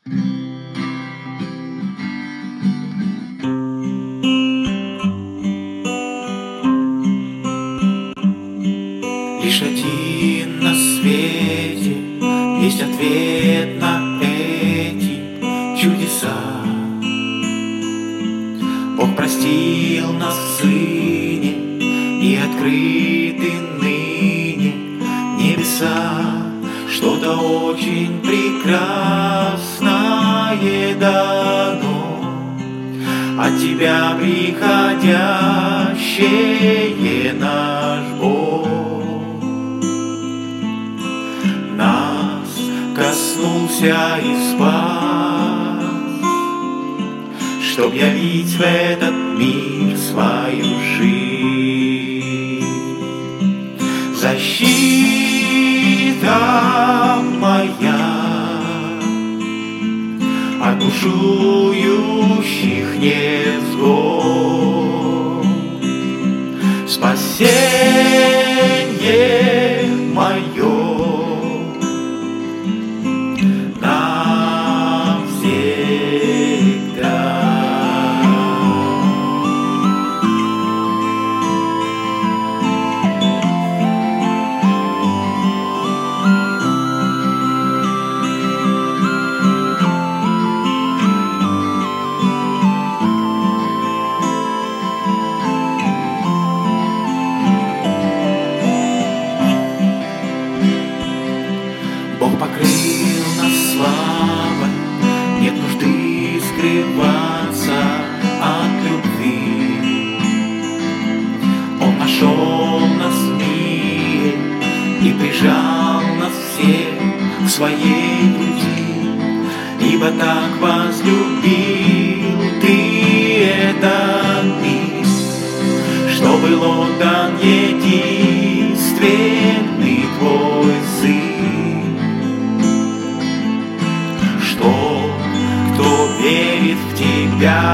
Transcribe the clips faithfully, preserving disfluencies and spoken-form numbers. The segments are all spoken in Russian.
Лишь один на свете есть ответ на эти чудеса. Бог простил нас в Сыне, и открыты ныне небеса. Что-то очень прекрасное дано от Тебя приходящее, наш Бог. Нас коснулся и спас, чтоб явить в этот мир свою жизнь. Защита моя от бушующих невзгод, спасение мое навсегда. Бог покрыл нас славой, нет нужды скрываться от любви. Он нашел нас в мире и прижал нас всех к своей груди. Ибо так возлюбил Ты этот мир, что был отдан единственный Твой Сын. Кто верит в Тебя,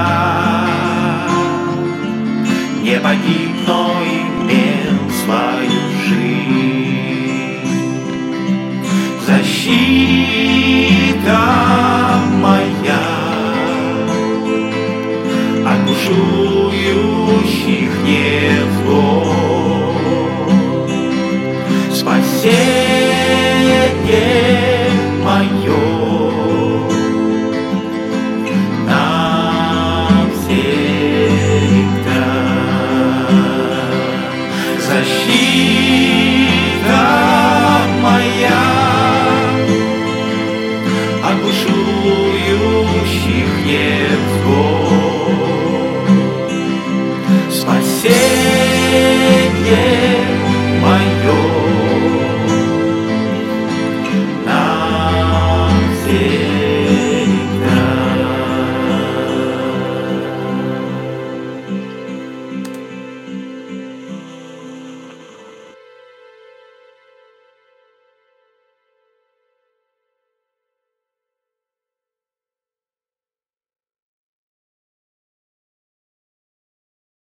не погиб, но имел свою жизнь. Защита моя от бушующих